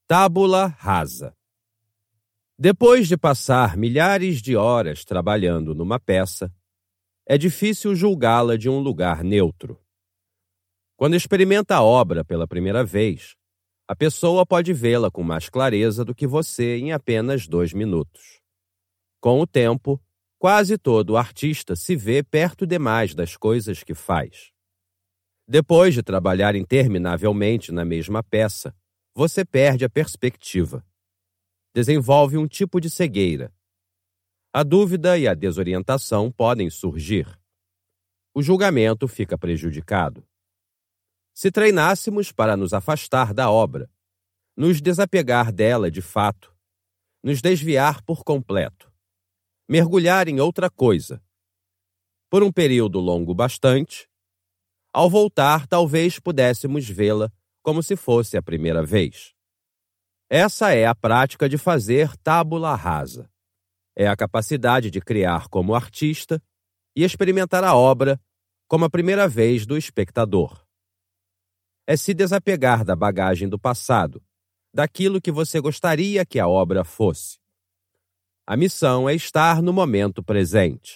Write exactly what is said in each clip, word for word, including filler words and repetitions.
Tábula rasa. Depois de passar milhares de horas trabalhando numa peça, é difícil julgá-la de um lugar neutro. Quando experimenta a obra pela primeira vez, a pessoa pode vê-la com mais clareza do que você em apenas dois minutos. Com o tempo, quase todo artista se vê perto demais das coisas que faz. Depois de trabalhar interminavelmente na mesma peça, você perde a perspectiva. Desenvolve um tipo de cegueira. A dúvida e a desorientação podem surgir. O julgamento fica prejudicado. Se treinássemos para nos afastar da obra, nos desapegar dela de fato, nos desviar por completo, mergulhar em outra coisa, por um período longo bastante, ao voltar talvez pudéssemos vê-la como se fosse a primeira vez. Essa é a prática de fazer tábula rasa. É a capacidade de criar como artista e experimentar a obra como a primeira vez do espectador. É se desapegar da bagagem do passado, daquilo que você gostaria que a obra fosse. A missão é estar no momento presente.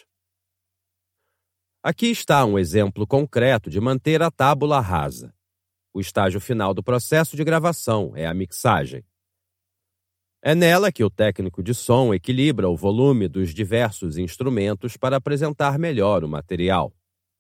Aqui está um exemplo concreto de manter a tábula rasa. O estágio final do processo de gravação é a mixagem. É nela que o técnico de som equilibra o volume dos diversos instrumentos para apresentar melhor o material.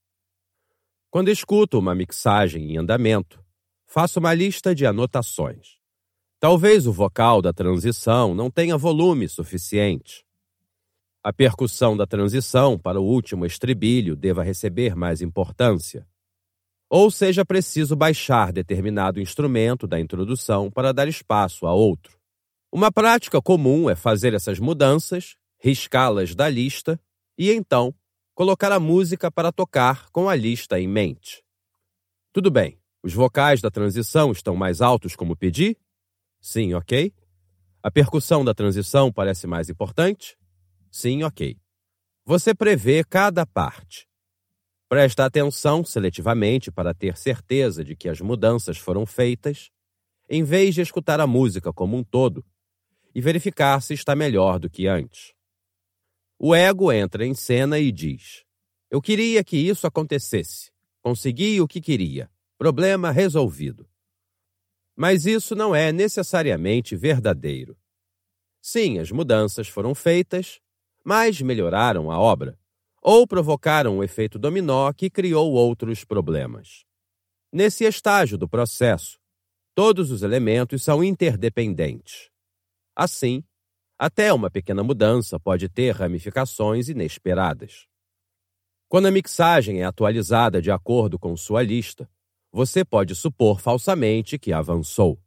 Quando escuto uma mixagem em andamento, faço uma lista de anotações. Talvez o vocal da transição não tenha volume suficiente. A percussão da transição para o último estribilho deva receber mais importância. Ou seja preciso baixar determinado instrumento da introdução para dar espaço a outro. Uma prática comum é fazer essas mudanças, riscá-las da lista e, então, colocar a música para tocar com a lista em mente. Tudo bem, os vocais da transição estão mais altos como pedi? Sim, ok. A percussão da transição parece mais importante? Sim, ok. Você prevê cada parte. Presta atenção seletivamente para ter certeza de que as mudanças foram feitas, em vez de escutar a música como um todo e verificar se está melhor do que antes. O ego entra em cena e diz: eu queria que isso acontecesse. Consegui o que queria. Problema resolvido. Mas isso não é necessariamente verdadeiro. Sim, as mudanças foram feitas, mas melhoraram a obra, ou provocaram um efeito dominó que criou outros problemas. Nesse estágio do processo, todos os elementos são interdependentes. Assim, até uma pequena mudança pode ter ramificações inesperadas. Quando a mixagem é atualizada de acordo com sua lista, você pode supor falsamente que avançou.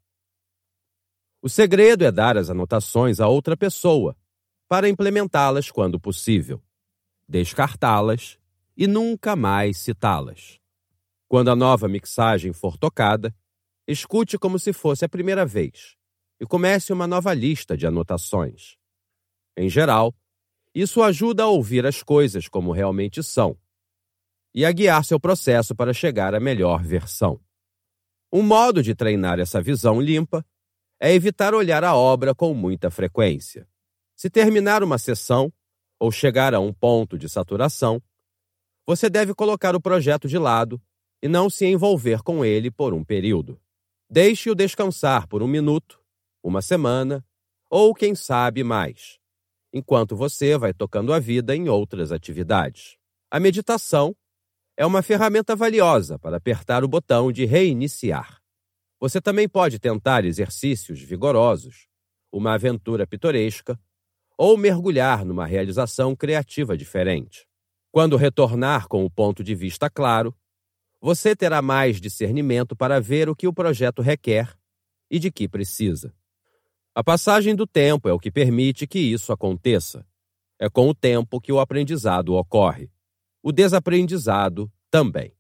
O segredo é dar as anotações a outra pessoa, para implementá-las quando possível, descartá-las e nunca mais citá-las. Quando a nova mixagem for tocada, escute como se fosse a primeira vez e comece uma nova lista de anotações. Em geral, isso ajuda a ouvir as coisas como realmente são e a guiar seu processo para chegar à melhor versão. Um modo de treinar essa visão limpa é evitar olhar a obra com muita frequência. Se terminar uma sessão ou chegar a um ponto de saturação, você deve colocar o projeto de lado e não se envolver com ele por um período. Deixe-o descansar por um minuto, uma semana ou, quem sabe, mais, enquanto você vai tocando a vida em outras atividades. A meditação é uma ferramenta valiosa para apertar o botão de reiniciar. Você também pode tentar exercícios vigorosos, uma aventura pitoresca, ou mergulhar numa realização criativa diferente. Quando retornar com o ponto de vista claro, você terá mais discernimento para ver o que o projeto requer e de que precisa. A passagem do tempo é o que permite que isso aconteça. É com o tempo que o aprendizado ocorre. O desaprendizado também.